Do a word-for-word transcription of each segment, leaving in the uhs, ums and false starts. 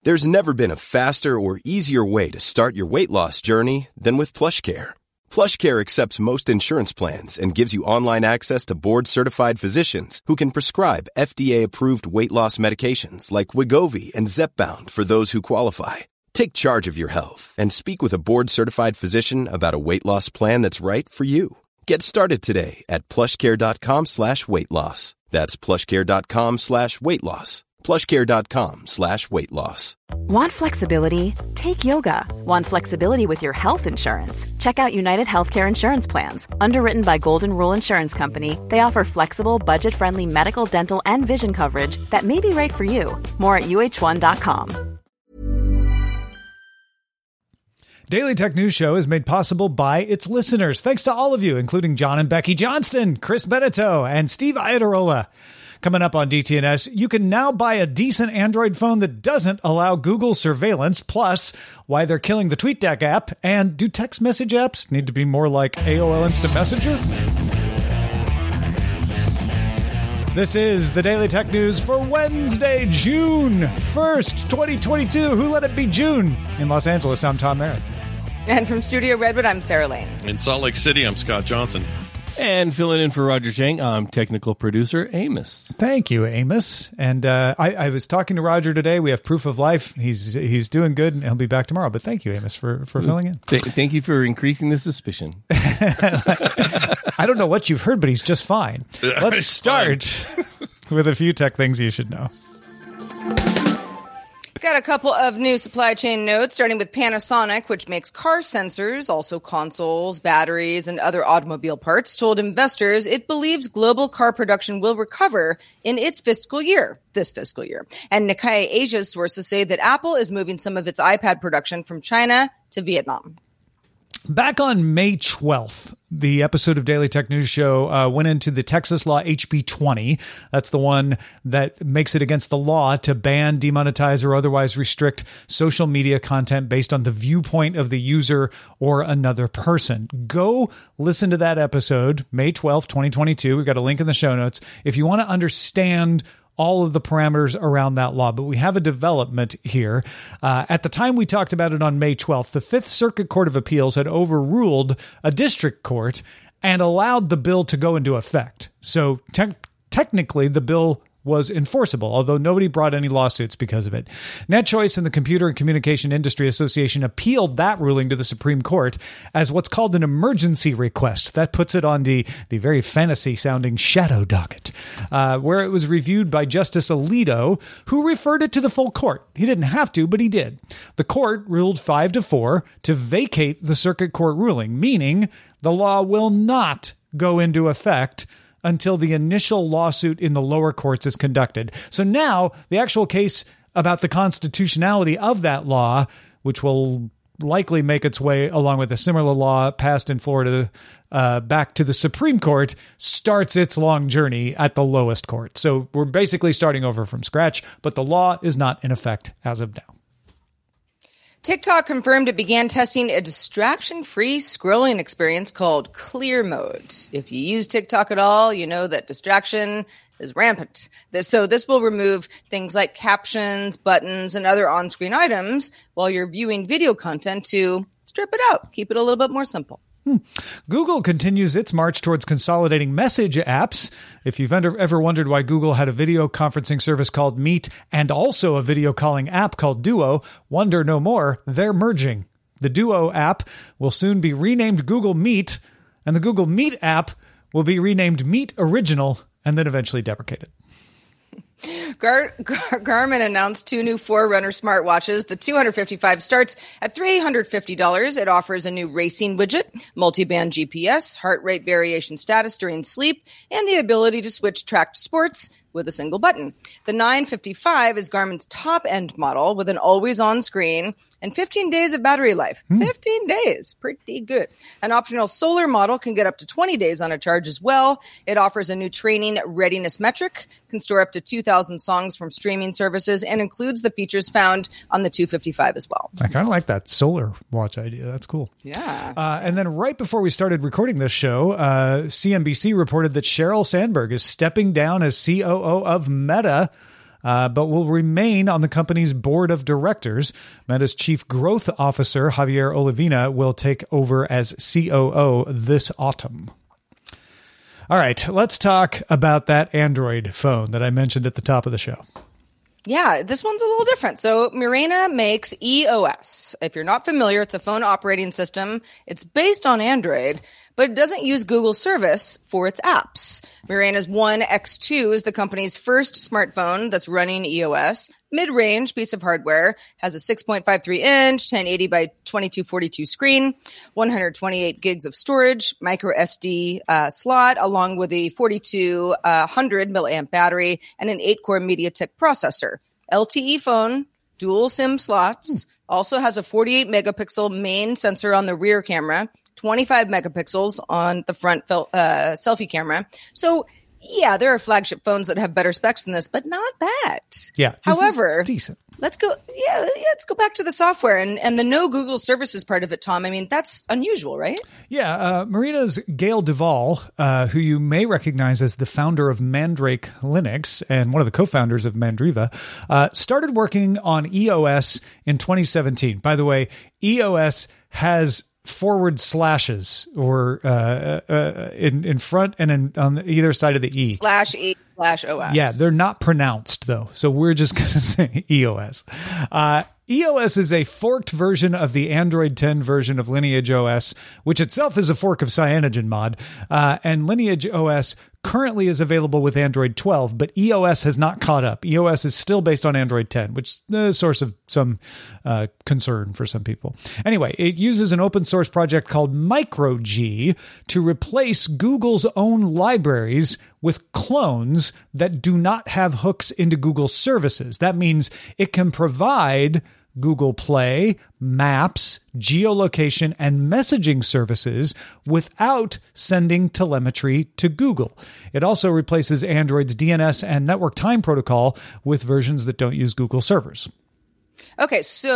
There's never been a faster or easier way to start your weight loss journey than with PlushCare. PlushCare accepts most insurance plans and gives you online access to board-certified physicians who can prescribe F D A-approved weight loss medications like Wegovy and Zepbound for those who qualify. Take charge of your health and speak with a board-certified physician about a weight loss plan that's right for you. Get started today at plushcare.com slash weight loss. That's plushcare.com slash weight loss. plushcare.com slash weight loss. Want flexibility? Take yoga. Want flexibility with your health insurance? Check out United Healthcare Insurance Plans. Underwritten by Golden Rule Insurance Company, they offer flexible, budget-friendly medical, dental, and vision coverage that may be right for you. More at U H one dot com. Daily Tech News Show is made possible by its listeners. Thanks to all of you, including John and Becky Johnston, Chris Benito, and Steve Iadarola. Coming up on D T N S, you can now buy a decent Android phone that doesn't allow Google surveillance, plus why they're killing the TweetDeck app, and do text message apps need to be more like A O L Instant Messenger? This is the Daily Tech News for Wednesday, June first, twenty twenty-two. Who let it be June? In Los Angeles, I'm Tom Merritt. And from Studio Redwood, I'm Sarah Lane. In Salt Lake City, I'm Scott Johnson. And filling in for Roger Chang, I'm technical producer Amos. Thank you, Amos. And uh, I, I was talking to Roger today. We have proof of life. He's he's doing good, and he'll be back tomorrow. But thank you, Amos, for, for filling in. Th- thank you for increasing the suspicion. I don't know what you've heard, but he's just fine. Let's start with a few tech things you should know. Got a couple of new supply chain notes, starting with Panasonic, which makes car sensors, also consoles, batteries, and other automobile parts, told investors it believes global car production will recover in its fiscal year, this fiscal year. And Nikkei Asia's sources say that Apple is moving some of its iPad production from China to Vietnam. Back on May twelfth, the episode of Daily Tech News Show uh, went into the Texas law H B twenty. That's the one that makes it against the law to ban, demonetize, or otherwise restrict social media content based on the viewpoint of the user or another person. Go listen to that episode, May twelfth, twenty twenty-two. We've got a link in the show notes if you want to understand all of the parameters around that law. But we have a development here. Uh, at the time we talked about it on May twelfth, the Fifth Circuit Court of Appeals had overruled a district court and allowed the bill to go into effect. So te- technically, the bill was enforceable, although nobody brought any lawsuits because of it. NetChoice and the Computer and Communication Industry Association appealed that ruling to the Supreme Court as what's called an emergency request. That puts it on the, the very fantasy-sounding shadow docket, uh, where it was reviewed by Justice Alito, who referred it to the full court. He didn't have to, but he did. The court ruled five to four to vacate the circuit court ruling, meaning the law will not go into effect until the initial lawsuit in the lower courts is conducted. So now the actual case about the constitutionality of that law, which will likely make its way along with a similar law passed in Florida uh, back to the Supreme Court, starts its long journey at the lowest court. So we're basically starting over from scratch, but the law is not in effect as of now. TikTok confirmed it began testing a distraction-free scrolling experience called Clear Mode. If you use TikTok at all, you know that distraction is rampant. This, so this will remove things like captions, buttons, and other on-screen items while you're viewing video content to strip it out, keep it a little bit more simple. Hmm. Google continues its march towards consolidating message apps. If you've ever wondered why Google had a video conferencing service called Meet and also a video calling app called Duo, wonder no more. They're merging. The Duo app will soon be renamed Google Meet, and the Google Meet app will be renamed Meet Original and then eventually deprecated. Gar- Gar- Garmin announced two new Forerunner smartwatches. The two hundred fifty-five starts at three hundred fifty dollars. It offers a new racing widget, multi-band G P S, heart rate variation status during sleep, and the ability to switch track to sports with a single button. The nine fifty-five is Garmin's top-end model with an always-on screen and fifteen days of battery life. Mm. fifteen days. Pretty good. An optional solar model can get up to twenty days on a charge as well. It offers a new training readiness metric, can store up to two thousand songs from streaming services, and includes the features found on the two fifty-five as well. I kind of like that solar watch idea. That's cool. Yeah. Uh, and then right before we started recording this show, uh, C N B C reported that Sheryl Sandberg is stepping down as C O O of Meta. uh, but will remain on the company's board of directors. Meta's chief growth officer, Javier Olivina, will take over as C O O this autumn. All right, let's talk about that Android phone that I mentioned at the top of the show. Yeah, this one's a little different. So Murena makes E O S. If you're not familiar, it's a phone operating system. It's based on Android, but it doesn't use Google service for its apps. Murena's One X two is the company's first smartphone that's running E O S. Mid-range piece of hardware, has a six point five three inch, ten eighty by twenty-two forty-two screen, one hundred twenty-eight gigs of storage, micro S D uh, slot, along with a forty-two hundred milliamp battery and an eight-core MediaTek processor. L T E phone, dual SIM slots, also has a forty-eight megapixel main sensor on the rear camera, twenty-five megapixels on the front uh, selfie camera. So, yeah, there are flagship phones that have better specs than this, but not bad. Yeah. However, decent. Let's go. Yeah, yeah, let's go back to the software and, and the no Google services part of it, Tom. I mean, that's unusual, right? Yeah. Uh, Murena's Gail Duvall, uh, who you may recognize as the founder of Mandrake Linux and one of the co-founders of Mandriva, uh, started working on E O S in twenty seventeen. By the way, E O S has forward slashes or uh, uh, in in front and in, on either side of the E. Slash E slash O S. Yeah, they're not pronounced though, so we're just going to say E O S. Uh, E O S is a forked version of the Android ten version of Lineage O S, which itself is a fork of CyanogenMod, uh, and Lineage O S currently is available with Android twelve, but E O S has not caught up. E O S is still based on Android ten, which is a source of some uh, concern for some people. Anyway, it uses an open source project called MicroG to replace Google's own libraries with clones that do not have hooks into Google services. That means it can provide Google Play, Maps, geolocation, and messaging services without sending telemetry to Google. It also replaces Android's D N S and network time protocol with versions that don't use Google servers. Okay,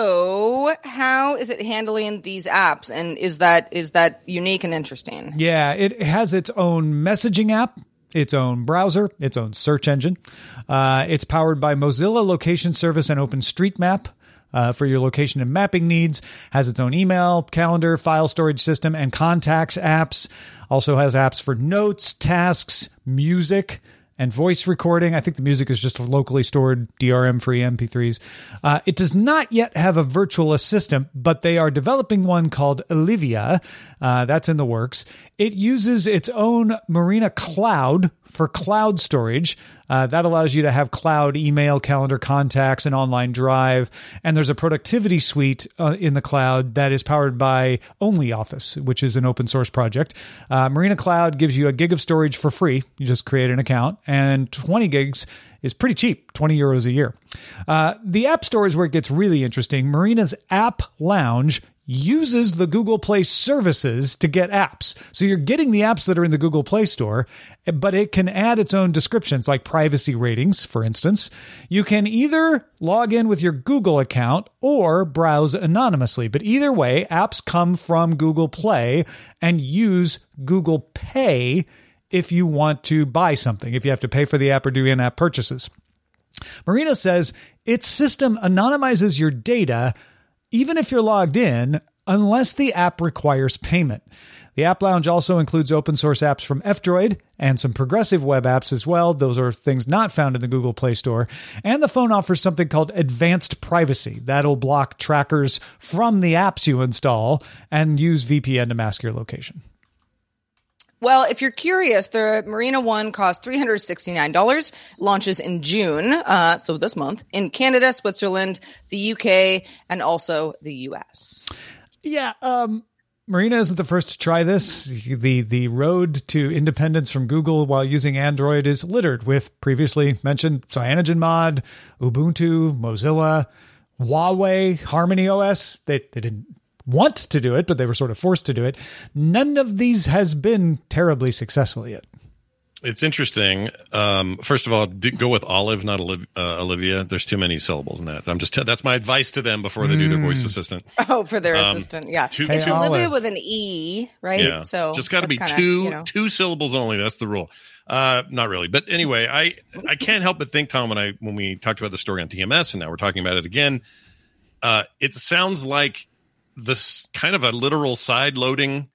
so how is it handling these apps, and is that is that unique and interesting? Yeah, it has its own messaging app, its own browser, its own search engine. Uh, it's powered by Mozilla Location Service and OpenStreetMap. Uh, for your location and mapping needs, has its own email, calendar, file storage system, and contacts apps. Also has apps for notes, tasks, music, and voice recording. I think the music is just locally stored D R M-free M P threes. Uh, it does not yet have a virtual assistant, but they are developing one called Olivia. Uh, that's in the works. It uses its own Murena Cloud for cloud storage. Uh, that allows you to have cloud email, calendar, contacts, and online drive. And there's a productivity suite uh, in the cloud that is powered by OnlyOffice, which is an open source project. Uh, Murena Cloud gives you a gig of storage for free. You just create an account, and twenty gigs is pretty cheap, twenty euros a year. Uh, the App Store is where it gets really interesting. Murena's App Lounge uses the Google Play services to get apps. So you're getting the apps that are in the Google Play Store, but it can add its own descriptions like privacy ratings, for instance. You can either log in with your Google account or browse anonymously. But either way, apps come from Google Play and use Google Pay if you want to buy something, if you have to pay for the app or do in-app purchases. Murena says its system anonymizes your data even if you're logged in, unless the app requires payment. The App Lounge also includes open source apps from F-Droid and some progressive web apps as well. Those are things not found in the Google Play Store. And the phone offers something called Advanced Privacy. That'll block trackers from the apps you install and use V P N to mask your location. Well, if you're curious, the Murena One costs three hundred sixty-nine dollars, launches in June, uh, so this month, in Canada, Switzerland, the U K, and also the U S. Yeah, um, Murena isn't the first to try this. The the road to independence from Google while using Android is littered with previously mentioned CyanogenMod, Ubuntu, Mozilla, Huawei, Harmony O S. They, they didn't want to do it, but they were sort of forced to do it. None of these has been terribly successful yet. It's interesting. Um, first of all, do, go with Olive, not Oliv- uh, Olivia. There's too many syllables in that. I'm just t- that's my advice to them before they mm. do their voice assistant. Oh, for their um, assistant, yeah. Two, it's two, Olivia with an E, right? Yeah. So just got to be kinda, two you know. two syllables only. That's the rule. Uh, not really, but anyway, I I can't help but think, Tom, when I when we talked about the story on T M S, and now we're talking about it again. Uh, it sounds like this kind of a literal side loading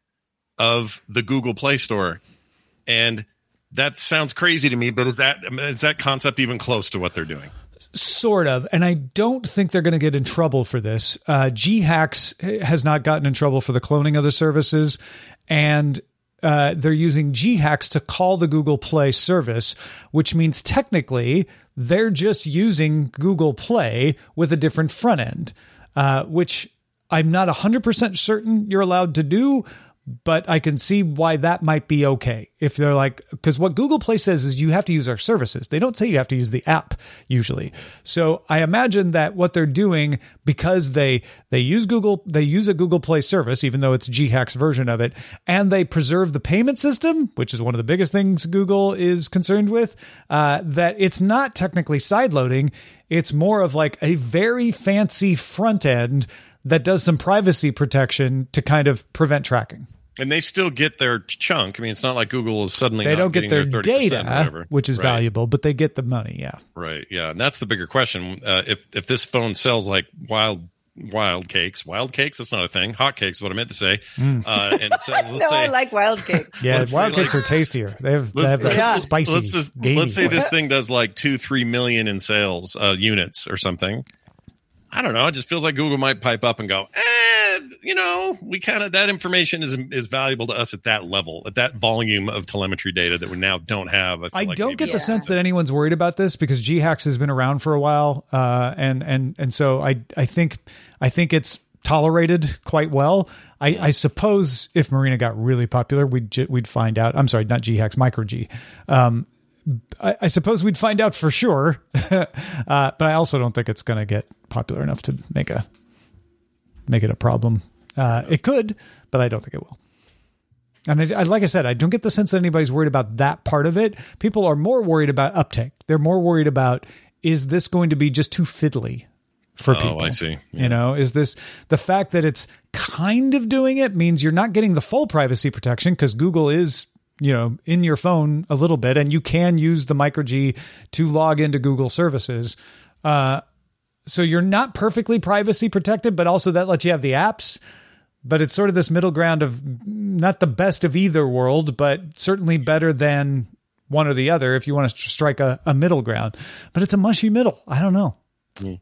of the Google Play Store, and that sounds crazy to me, but is that is that concept even close to what they're doing? Sort of. And I don't think they're going to get in trouble for this. Uh, G-Hacks has not gotten in trouble for the cloning of the services. And uh, they're using G-Hacks to call the Google Play service, which means technically they're just using Google Play with a different front end, uh, which I'm not one hundred percent certain you're allowed to do. But I can see why that might be okay. If they're like, because what Google Play says is you have to use our services. They don't say you have to use the app usually. So I imagine that what they're doing, because they they use Google, they use a Google Play service, even though it's G-Hack's version of it, and they preserve the payment system, which is one of the biggest things Google is concerned with, uh, that it's not technically sideloading. It's more of like a very fancy front end that does some privacy protection to kind of prevent tracking. And they still get their chunk. I mean, it's not like Google is suddenly they not don't get their, their data, which is right. valuable, but they get the money. Yeah, right. Yeah, and that's the bigger question. Uh, if if this phone sells like wild wild cakes, wild cakes, that's not a thing. Hot cakes, is what I meant to say. Mm. Uh, and it says, let's no, say, I like wild cakes. Yeah, wild cakes like, are tastier. They have, they have yeah. spicy. Let's just let's say this thing does like two, three million in sales uh, units or something. I don't know. It just feels like Google might pipe up and go, eh, you know, we kind of, that information is is valuable to us at that level, at that volume of telemetry data that we now don't have. I, I like don't get the yeah. sense that anyone's worried about this because G-Hacks has been around for a while. Uh, and, and, and so I, I think, I think it's tolerated quite well. I, I suppose if Marina got really popular, we'd, we'd find out. I'm sorry, not G-Hacks, Micro G. Um, I, I suppose we'd find out for sure, uh, but I also don't think it's going to get popular enough to make a make it a problem. Uh, it could, but I don't think it will. And I, I, like I said, I don't get the sense that anybody's worried about that part of it. People are more worried about uptake. They're more worried about, is this going to be just too fiddly for people? Oh, I see. Yeah. You know, is this the fact that it's kind of doing it means you're not getting the full privacy protection because Google is, you know, in your phone a little bit, and you can use the Micro G to log into Google services. Uh, so you're not perfectly privacy protected, but also that lets you have the apps. But it's sort of this middle ground of not the best of either world, but certainly better than one or the other if you want to strike a, a middle ground. But it's a mushy middle. I don't know. Mm.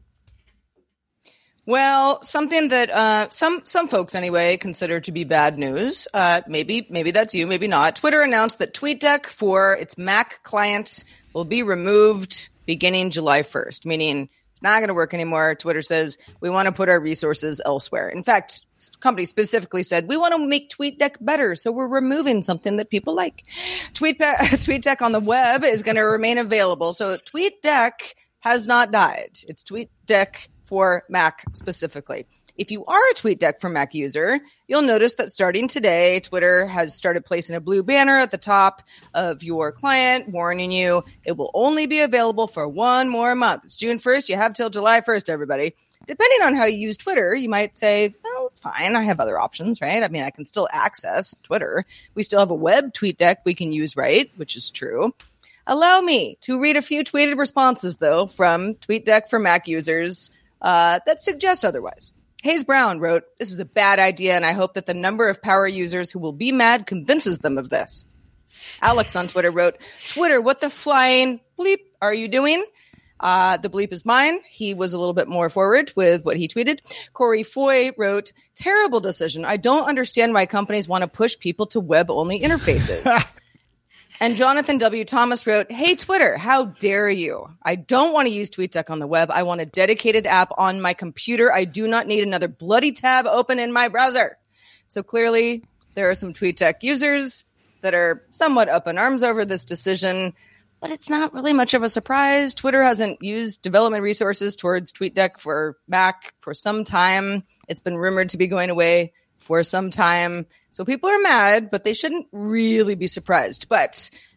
Well, something that uh, some some folks anyway consider to be bad news. Uh, maybe maybe that's you, maybe not. Twitter announced that TweetDeck for its Mac client will be removed beginning July first, meaning it's not going to work anymore. Twitter says we want to put our resources elsewhere. In fact, the company specifically said we want to make TweetDeck better, so we're removing something that people like. Tweet TweetDeck on the web is going to remain available, so TweetDeck has not died. It's TweetDeck for Mac specifically. If you are a TweetDeck for Mac user, you'll notice that starting today, Twitter has started placing a blue banner at the top of your client warning you it will only be available for one more month. It's June first. You have till July first, everybody. Depending on how you use Twitter, you might say, well, it's fine. I have other options, right? I mean, I can still access Twitter. We still have a web TweetDeck we can use, right? Which is true. Allow me to read a few tweeted responses, though, from TweetDeck for Mac users Uh, that suggest otherwise. Hayes Brown wrote, this is a bad idea, and I hope that the number of power users who will be mad convinces them of this. Alex on Twitter wrote, Twitter, what the flying bleep are you doing? Uh, the bleep is mine. He was a little bit more forward with what he tweeted. Corey Foy wrote, terrible decision. I don't understand why companies want to push people to web-only interfaces. And Jonathan W. Thomas wrote, hey, Twitter, how dare you? I don't want to use TweetDeck on the web. I want a dedicated app on my computer. I do not need another bloody tab open in my browser. So clearly, there are some TweetDeck users that are somewhat up in arms over this decision, but it's not really much of a surprise. Twitter hasn't used development resources towards TweetDeck for Mac for some time. It's been rumored to be going away for some time. So people are mad, but they shouldn't really be surprised. But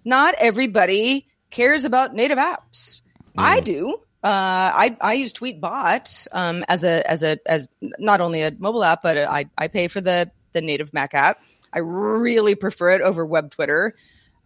not everybody cares about native apps. Mm. I do. Uh, I, I use Tweetbot um, as a as a as not only a mobile app, but I, I pay for the the native Mac app. I really prefer it over web Twitter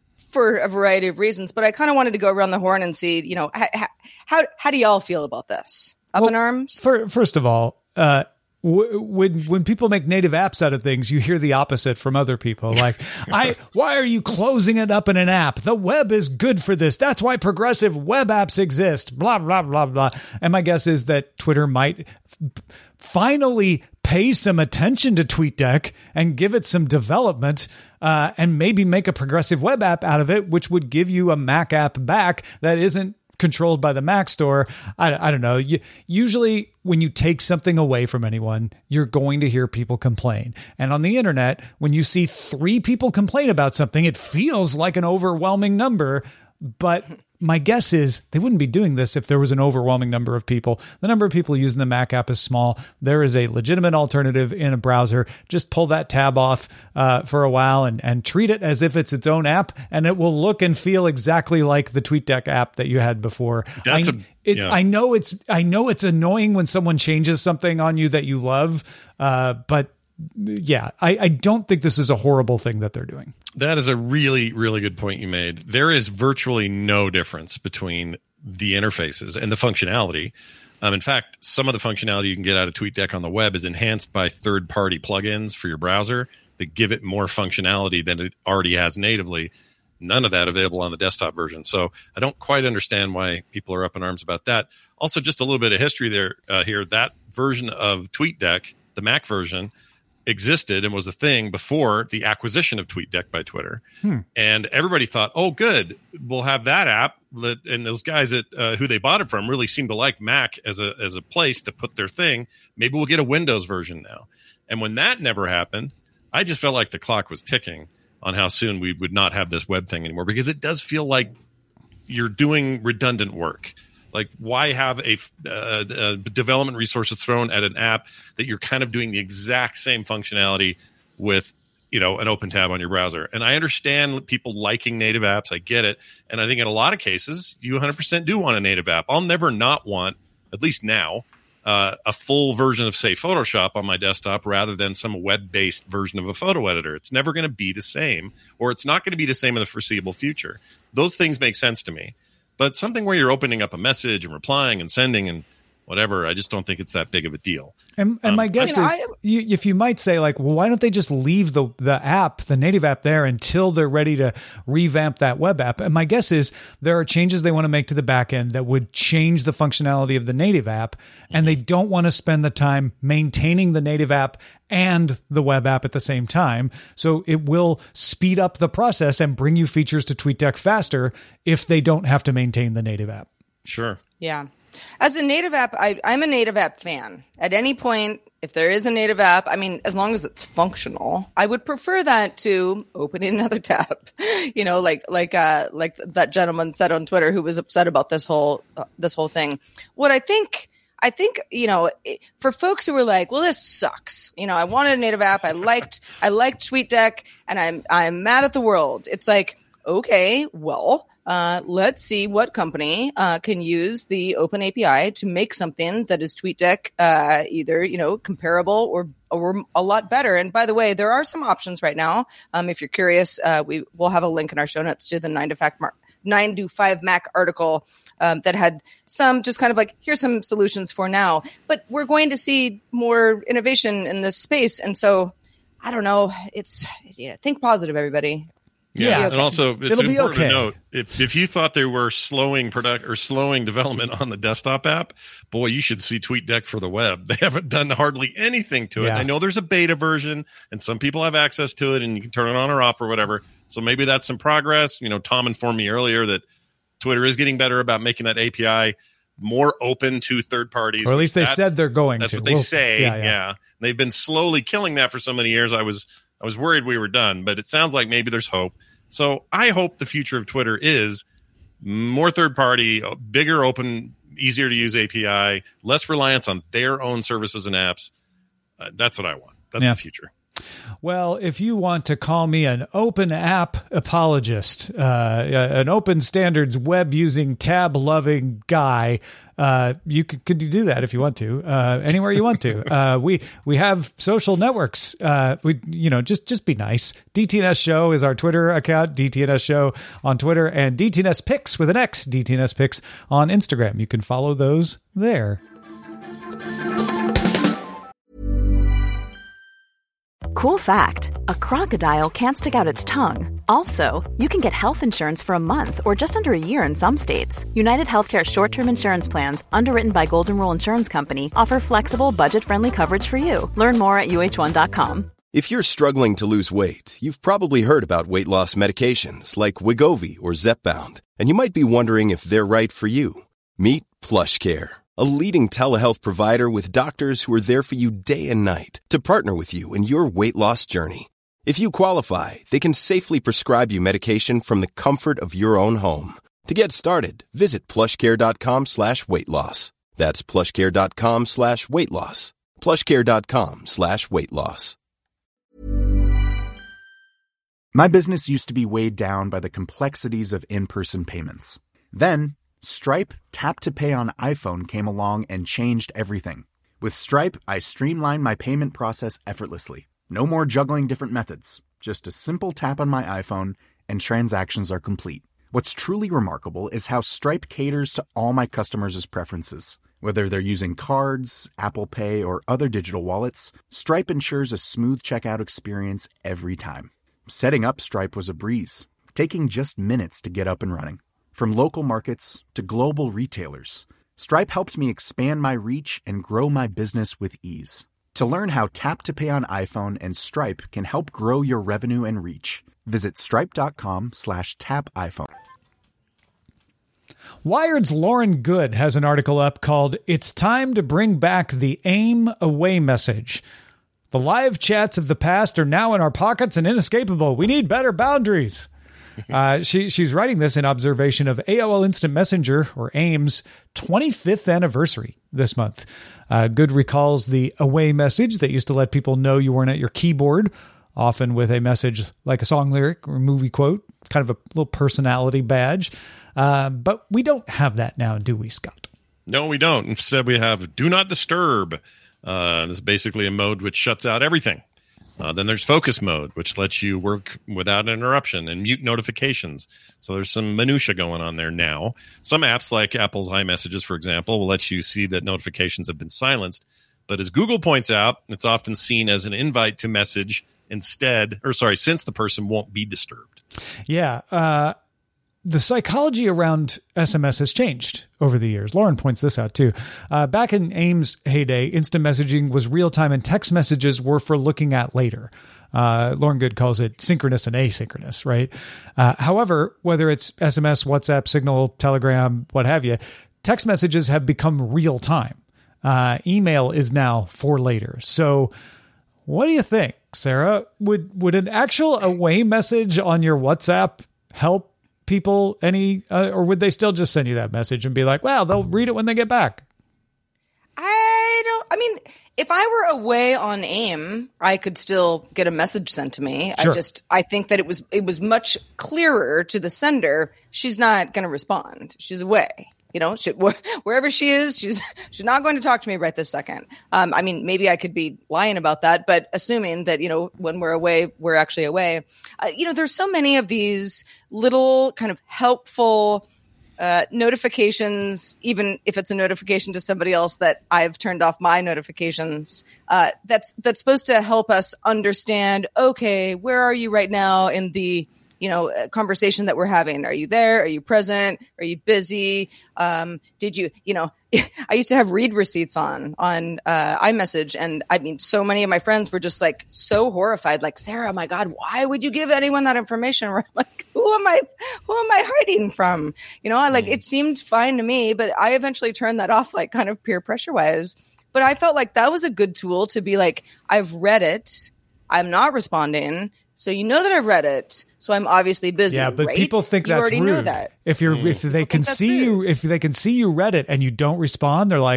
for a variety of reasons. But I kind of wanted to go around the horn and see, you know, ha, ha, how how do y'all feel about this? Up well, in arms? For, first of all, uh, w- when when people make native apps out of things, you hear the opposite from other people. Like, I why are you closing it up in an app? The web is good for this. That's why progressive web apps exist. Blah blah blah blah. And my guess is that Twitter might f- finally pay some attention to TweetDeck and give it some development, uh, and maybe make a progressive web app out of it, which would give you a Mac app back that isn't controlled by the Mac store. I, I don't know. You, usually when you take something away from anyone, you're going to hear people complain. And on the internet, when you see three people complain about something, it feels like an overwhelming number. But my guess is they wouldn't be doing this if there was an overwhelming number of people. The number of people using the Mac app is small. There is a legitimate alternative in a browser. Just pull that tab off uh, for a while and, and treat it as if it's its own app, and it will look and feel exactly like the TweetDeck app that you had before. That's I, a, it, yeah. I know it's I know it's annoying when someone changes something on you that you love, uh, but yeah, I, I don't think this is a horrible thing that they're doing. That is a really, really good point you made. There is virtually no difference between the interfaces and the functionality. Um, in fact, some of the functionality you can get out of TweetDeck on the web is enhanced by third-party plugins for your browser that give it more functionality than it already has natively. None of that available on the desktop version. So I don't quite understand why people are up in arms about that. Also, just a little bit of history there uh, here. That version of TweetDeck, the Mac version, existed and was a thing before the acquisition of TweetDeck by Twitter. Hmm. And everybody thought, oh, good, we'll have that app. That, and those guys that uh, who they bought it from really seem to like Mac as a as a place to put their thing. Maybe we'll get a Windows version now. And when that never happened, I just felt like the clock was ticking on how soon we would not have this web thing anymore, because it does feel like you're doing redundant work. Like, why have a uh, uh, development resources thrown at an app that you're kind of doing the exact same functionality with, you know, an open tab on your browser? And I understand people liking native apps. I get it. And I think in a lot of cases, you one hundred percent do want a native app. I'll never not want, at least now, uh, a full version of, say, Photoshop on my desktop rather than some web-based version of a photo editor. It's never going to be the same, or it's not going to be the same in the foreseeable future. Those things make sense to me. But something where you're opening up a message and replying and sending and whatever, I just don't think it's that big of a deal. And, and um, my guess I mean, is, I, you, if you might say, like, well, why don't they just leave the the app, the native app there until they're ready to revamp that web app? And my guess is there are changes they want to make to the back end that would change the functionality of the native app, and mm-hmm. they don't want to spend the time maintaining the native app and the web app at the same time. So it will speed up the process and bring you features to TweetDeck faster if they don't have to maintain the native app. Sure. Yeah. As a native app, I, I'm a native app fan. At any point, if there is a native app, I mean, as long as it's functional, I would prefer that to opening another tab. You know, like like uh, like that gentleman said on Twitter who was upset about this whole uh, this whole thing. What I think. I think, you know, for folks who were like, well, this sucks. You know, I wanted a native app. I liked, I liked TweetDeck, and I'm, I'm mad at the world. It's like, okay, well, uh, let's see what company, uh, can use the open A P I to make something that is TweetDeck, uh, either, you know, comparable or, or a lot better. And by the way, there are some options right now. Um, if you're curious, uh, we will have a link in our show notes to the nine to five Mac, nine to five Mac article. Um, that had some just kind of like, here's some solutions for now. But we're going to see more innovation in this space. And so, I don't know. It's, yeah, think positive, everybody. Yeah, yeah okay. And also, it's It'll important okay. to note, if, if you thought they were slowing product or slowing development on the desktop app, boy, you should see TweetDeck for the web. They haven't done hardly anything to it. Yeah. I know there's a beta version, and some people have access to it, and you can turn it on or off or whatever. So maybe that's some progress. You know, Tom informed me earlier that Twitter is getting better about making that A P I more open to third parties. Or at least they that's, said they're going that's to. That's what they we'll, say. Yeah, Yeah, yeah. They've been slowly killing that for so many years. I was I was worried we were done, but it sounds like maybe there's hope. So I hope the future of Twitter is more third party, bigger, open, easier to use A P I, less reliance on their own services and apps. Uh, that's what I want. That's yeah. the future. Well, if you want to call me an open app apologist, uh, an open standards web using tab loving guy, uh, you could, could do that if you want to, uh, anywhere you want to. Uh, we we have social networks. Uh, we you know just just be nice. D T N S Show is our Twitter account. D T N S Show on Twitter, and D T N S Pics with an X. D T N S Pics on Instagram. You can follow those there. Cool fact, a crocodile can't stick out its tongue. Also, you can get health insurance for a month or just under a year in some states. United Healthcare short-term insurance plans, underwritten by Golden Rule Insurance Company, offer flexible, budget-friendly coverage for you. Learn more at U H one dot com. If you're struggling to lose weight, you've probably heard about weight loss medications like Wegovy or Zepbound, and you might be wondering if they're right for you. Meet PlushCare, a leading telehealth provider with doctors who are there for you day and night to partner with you in your weight loss journey. If you qualify, they can safely prescribe you medication from the comfort of your own home. To get started, visit plushcare.com slash weight loss. That's plushcare.com slash weight loss. plushcare.com slash weight loss. My business used to be weighed down by the complexities of in-person payments. Then, Stripe Tap to Pay on iPhone came along and changed everything. With Stripe, I streamlined my payment process effortlessly. No more juggling different methods. Just a simple tap on my iPhone and transactions are complete. What's truly remarkable is how Stripe caters to all my customers' preferences. Whether they're using cards, Apple Pay, or other digital wallets, Stripe ensures a smooth checkout experience every time. Setting up Stripe was a breeze, taking just minutes to get up and running. From local markets to global retailers, Stripe helped me expand my reach and grow my business with ease. To learn how Tap to Pay on iPhone and Stripe can help grow your revenue and reach, visit stripe.com slash tap iPhone. Wired's Lauren Good has an article up called "It's Time to Bring Back the AIM Away Message. The live chats of the past are now in our pockets and inescapable. We need better boundaries." Uh, she she's writing this in observation of A O L Instant Messenger, or AIM's, twenty-fifth anniversary this month. Uh, Good recalls the away message that used to let people know you weren't at your keyboard, often with a message like a song lyric or movie quote, kind of a little personality badge. Uh, but we don't have that now, do we, Scott? No, we don't. Instead, we have Do Not Disturb. Uh, this is basically a mode which shuts out everything. Uh, then there's focus mode, which lets you work without interruption, and mute notifications. So there's some minutia going on there now. Some apps like Apple's iMessages, for example, will let you see that notifications have been silenced. But as Google points out, it's often seen as an invite to message instead, or sorry, since the person won't be disturbed. Yeah. Uh, the psychology around S M S has changed over the years. Lauren points this out too. Uh, back in AIM's heyday, instant messaging was real time and text messages were for looking at later. Uh, Lauren Good calls it synchronous and asynchronous, right? Uh, however, whether it's S M S, WhatsApp, Signal, Telegram, what have you, text messages have become real time. Uh, email is now for later. So what do you think, Sarah? Would, would an actual away message on your WhatsApp help people any, uh, or would they still just send you that message and be like, well, they'll read it when they get back? I don't, I mean, if I were away on AIM, I could still get a message sent to me. Sure. I just, I think that it was, it was much clearer to the sender. She's not going to respond. She's away. You know, she, wh- wherever she is, she's she's not going to talk to me right this second. Um, I mean, maybe I could be lying about that, but assuming that, you know, when we're away, we're actually away. Uh, you know, there's so many of these little kind of helpful uh, notifications, even if it's a notification to somebody else that I've turned off my notifications. Uh, that's that's supposed to help us understand, okay, where are you right now in the you know, conversation that we're having. Are you there? Are you present? Are you busy? Um, did you, you know, I used to have read receipts on, on, uh, iMessage. And I mean, so many of my friends were just like so horrified, like, Sarah, my God, why would you give anyone that information? We're like, who am I, who am I hiding from? You know, I like, it seemed fine to me, but I eventually turned that off, like kind of peer pressure wise. But I felt like that was a good tool to be like, I've read it. I'm not responding. So you know that I've read it, so I'm obviously busy. Yeah, but right? people think you that's already rude. Know that. If you're, mm. if they can see you, if they can see you read it and you don't respond, they're like,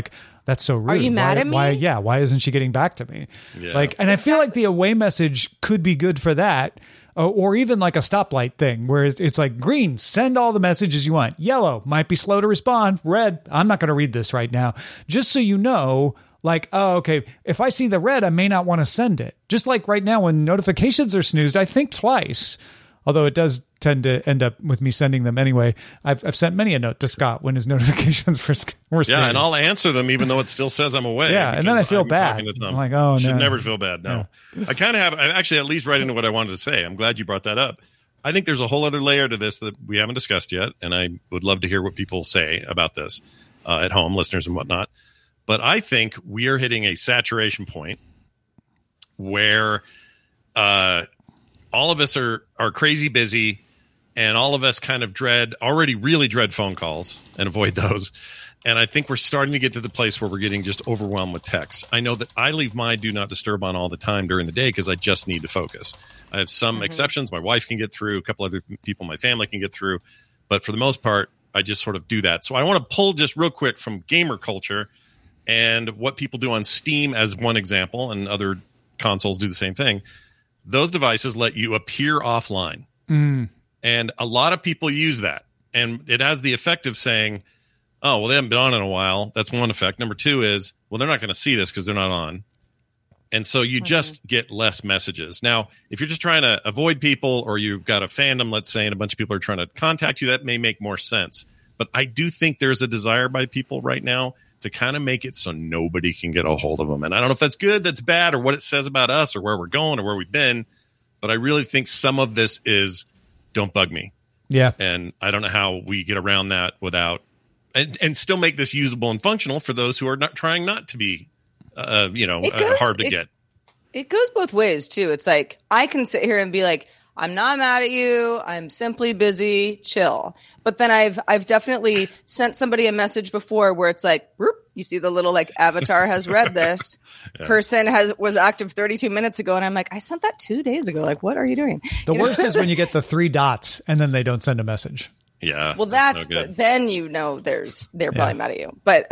That's so rude. Are you mad why, at me? Why, yeah. Why isn't she getting back to me? Yeah. Like, and I feel like the away message could be good for that. Uh, or even like a stoplight thing where it's, it's like green, send all the messages you want. Yellow might be slow to respond. Red, I'm not going to read this right now. Just so you know, like, oh, okay, if I see the red, I may not want to send it. Just like right now when notifications are snoozed, I think twice. Although it does tend to end up with me sending them anyway. I've I've sent many a note to Scott when his notifications were were Yeah, and I'll answer them even though it still says I'm away. Yeah, and then I feel I'm bad. I'm like, oh, no. Should never feel bad, no. Yeah. I kind of have, I actually at least right into what I wanted to say. I'm glad you brought that up. I think there's a whole other layer to this that we haven't discussed yet, and I would love to hear what people say about this uh, at home, listeners and whatnot. But I think we are hitting a saturation point where uh, all of us are are crazy busy, and all of us kind of dread, already really dread phone calls and avoid those. And I think we're starting to get to the place where we're getting just overwhelmed with texts. I know that I leave my do not disturb on all the time during the day because I just need to focus. I have some mm-hmm. exceptions. My wife can get through. A couple other people in my family can get through. But for the most part, I just sort of do that. So I want to pull just real quick from gamer culture and what people do on Steam as one example, and other consoles do the same thing. Those devices let you appear offline. Mm. And a lot of people use that. And it has the effect of saying, oh, well, they haven't been on in a while. That's one effect. Number two is, well, they're not going to see this because they're not on. And so you mm-hmm. just get less messages. Now, if you're just trying to avoid people, or you've got a fandom, let's say, and a bunch of people are trying to contact you, that may make more sense. But I do think there's a desire by people right now to kind of make it so nobody can get a hold of them. And I don't know if that's good, that's bad, or what it says about us, or where we're going, or where we've been. But I really think some of this is, don't bug me. Yeah. And I don't know how we get around that without, and, and still make this usable and functional for those who are not trying not to be, uh, you know, goes, uh, hard to it, get. It goes both ways too. It's like, I can sit here and be like, I'm not mad at you. I'm simply busy, chill. But then I've, I've definitely sent somebody a message before where it's like, whoop, you see the little like avatar has read this. Yeah. Person has was active thirty-two minutes ago, and I'm like, I sent that two days ago. Like, what are you doing? The you worst know? is when you get the three dots and then they don't send a message. Yeah. Well, that's, that's no the, then you know there's they're probably yeah. mad at you, but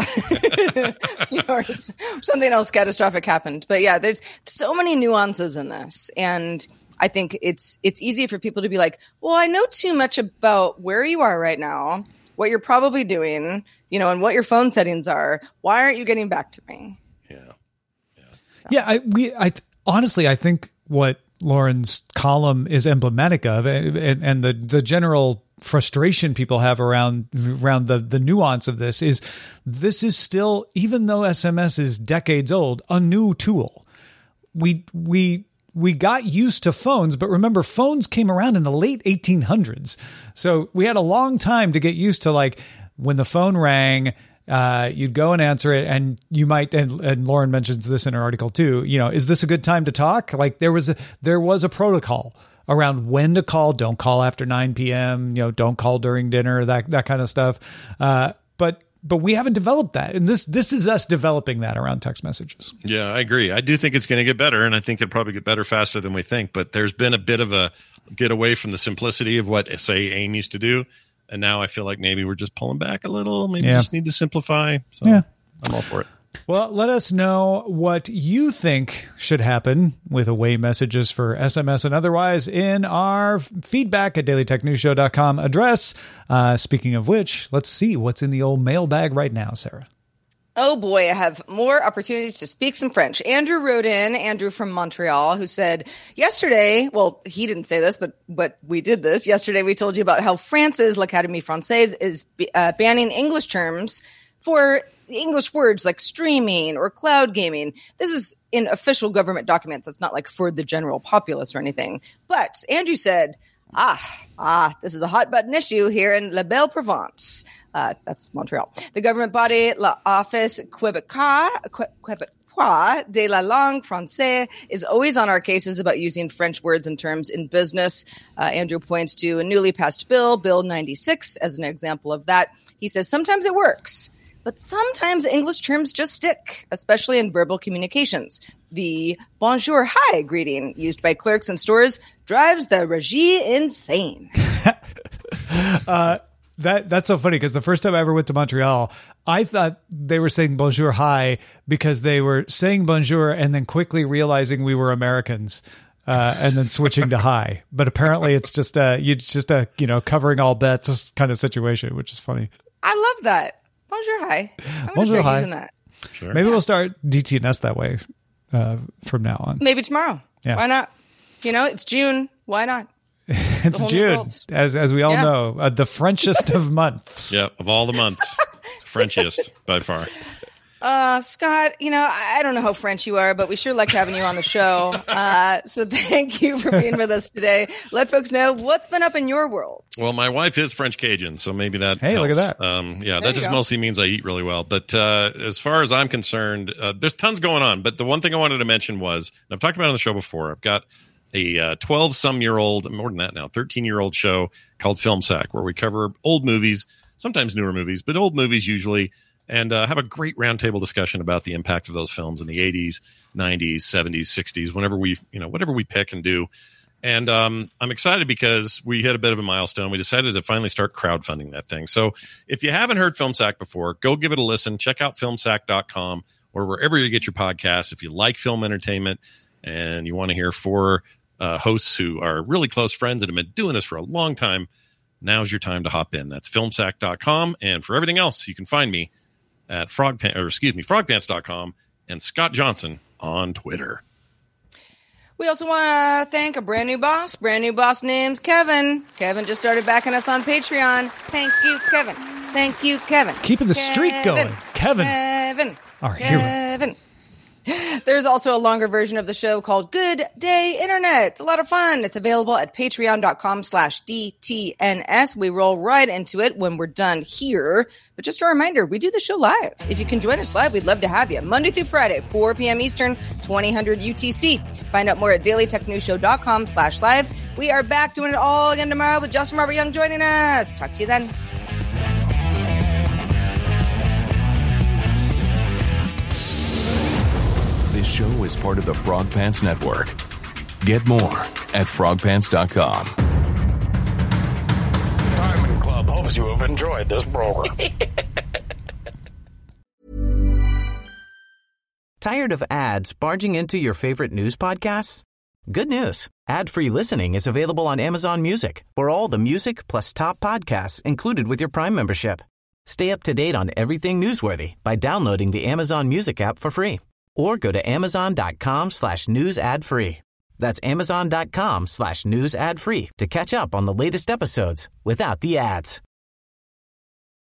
you know, or something else catastrophic happened. But yeah, there's so many nuances in this, and I think it's it's easy for people to be like, well, I know too much about where you are right now, what you're probably doing, you know, and what your phone settings are. Why aren't you getting back to me? Yeah. Yeah. Yeah. I, we, I, honestly, I think what Lauren's column is emblematic of, and, and the, the general frustration people have around, around the, the nuance of this is this is still, even though S M S is decades old, a new tool. We, we, We got used to phones, but remember, phones came around in the late eighteen hundreds. So we had a long time to get used to, like, when the phone rang, uh, you'd go and answer it, and you might, and, and Lauren mentions this in her article too, you know, is this a good time to talk? Like, there was a, there was a protocol around when to call. Don't call after nine p.m., you know, don't call during dinner, that, that kind of stuff. Uh, but But we haven't developed that. And this this is us developing that around text messages. Yeah, I agree. I do think it's going to get better, and I think it'll probably get better faster than we think. But there's been a bit of a get away from the simplicity of what, say, AIM used to do. And now I feel like maybe we're just pulling back a little. Maybe yeah. we just need to simplify. So yeah. I'm all for it. Well, let us know what you think should happen with away messages for S M S and otherwise in our feedback at daily tech news show dot com address. Uh, speaking of which, let's see what's in the old mailbag right now, Sarah. Oh boy, I have more opportunities to speak some French. Andrew wrote in, Andrew from Montreal, who said, yesterday, well, he didn't say this, but but we did this. Yesterday, we told you about how France's L'Académie Française is uh, banning English terms for English words like streaming or cloud gaming. This is in official government documents. It's not like for the general populace or anything. But Andrew said, ah, ah, this is a hot button issue here in La Belle Provence. Uh, that's Montreal. The government body, l'Office Québécois, Québécois de la langue française, is always on our cases about using French words and terms in business. Uh, Andrew points to a newly passed bill, Bill ninety-six, as an example of that. He says sometimes it works, but sometimes English terms just stick, especially in verbal communications. The bonjour, hi greeting used by clerks in stores drives the régie insane. uh, that that's so funny because the first time I ever went to Montreal, I thought they were saying bonjour, hi, because they were saying bonjour and then quickly realizing we were Americans. Uh, and then switching to hi, but apparently it's just a you just a you know covering all bets kind of situation, which is funny. I love that. Bonjour, hi. I'm gonna Bonjour, start hi. using that. Sure. Maybe we'll start D T N S that way uh, from now on. Maybe tomorrow. Yeah. Why not? You know, it's June. Why not? It's whole new June, world. as as we all Yeah. know, uh, the Frenchest of months. Yeah, of all the months, Frenchiest by far. Uh, Scott, you know, I I don't know how French you are, but we sure liked having you on the show. Uh, so thank you for being with us today. Let folks know what's been up in your world. Well, my wife is French Cajun, so maybe that Hey, helps. look at that. Um, yeah, There that you just go. mostly means I eat really well. But uh, as far as I'm concerned, uh, there's tons going on. But the one thing I wanted to mention was, and I've talked about it on the show before, I've got a uh, twelve-some-year-old, more than that now, thirteen-year-old show called Film Sack, where we cover old movies, sometimes newer movies, but old movies usually, and uh, have a great roundtable discussion about the impact of those films in the eighties, nineties, seventies, sixties, whenever we, you know, whatever we pick and do. And um, I'm excited because we hit a bit of a milestone. We decided to finally start crowdfunding that thing. So if you haven't heard Film Sack before, go give it a listen. Check out film sack dot com or wherever you get your podcasts. If you like film entertainment and you want to hear four uh, hosts who are really close friends and have been doing this for a long time, now's your time to hop in. That's film sack dot com. And for everything else, you can find me at frog or excuse me, frog pants dot com and Scott Johnson on Twitter. We also want to thank a brand new boss. Brand new boss name's Kevin. Kevin just started backing us on Patreon. Thank you, Kevin. Thank you, Kevin. Keeping the streak going. Kevin. Kevin. Our hero. Kevin. There's also a longer version of the show called Good Day Internet. It's a lot of fun. It's available at patreon dot com slash D T N S. We roll right into it when we're done here. But just a reminder, we do the show live. If you can join us live, we'd love to have you. Monday through Friday, four p.m. Eastern, twenty hundred U T C. Find out more at daily tech news show dot com slash live. We are back doing it all again tomorrow with Justin Robert Young joining us. Talk to you then. This show is part of the Frog Pants Network. Get more at frog pants dot com. Diamond Club hopes you have enjoyed this program. Tired of ads barging into your favorite news podcasts? Good news. Ad-free listening is available on Amazon Music for all the music plus top podcasts included with your Prime membership. Stay up to date on everything newsworthy by downloading the Amazon Music app for free. Or go to amazon dot com slash news ad free. That's amazon dot com slash news ad free to catch up on the latest episodes without the ads.